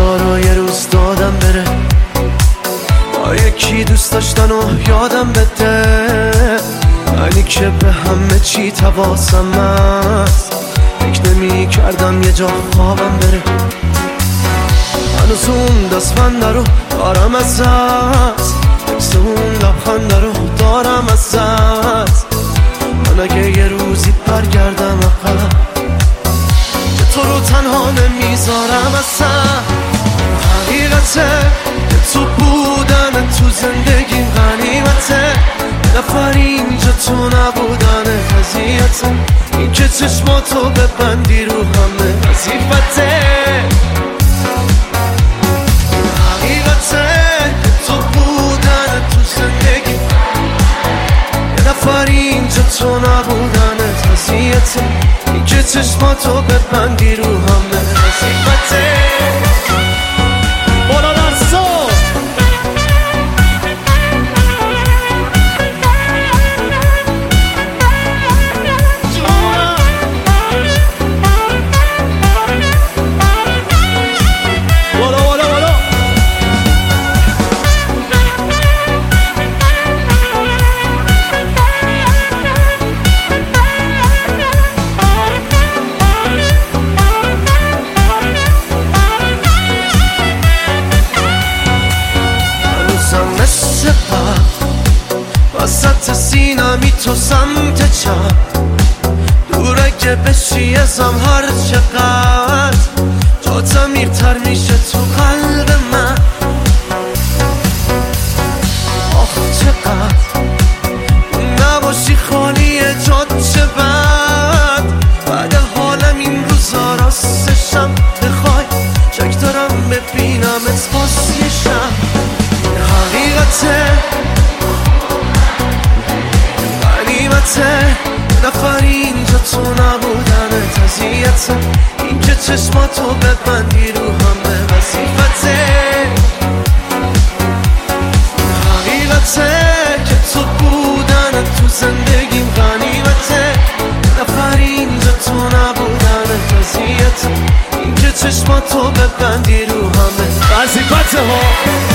رو یه روز دادم بره، با یکی دوست داشتن و یادم بده، منی که به همه چی تواسم است، فکر نمی کردم یه جا خوابم بره. هنوز اون دستبنده رو دارم ازت، عکس اون لبخنده رو دارم ازت. من اگه یه روزی برگردم عقب، که تو رو تنها نمیذارم اصلا. حقیقته که تو بودن تو زندگیم غنیمته، نفر اینجا تو نبودن قضیته، این که چشماتو ببندی رو همه وظیفته. حقیقته که تو بودن تو زندگیم، یه نفر اینجا تو نبودن قضیته، این که چشماتو ببندی رو همه وظیفته. بالا دستا وسط سینمی تو سمت چپ، دوره که بشی ازم هر چقدر، جات عمیق‌تر میشه تو قلب من. آخ چقدر نباشی خالی جات چه بد، بعد حالم این روزا راستشم بخوای، چک دارم ببینمت باز یه شب. حقیقته نفر اینجا تو نبودن تضییته، این که چشماتو ببندی رو همه وظیفته. حقیقته که تو بودن تو زندگیم غنیمته، نفر اینجا تو نبودن تضییته، این که چشماتو ببندی رو همه وظیفته ها.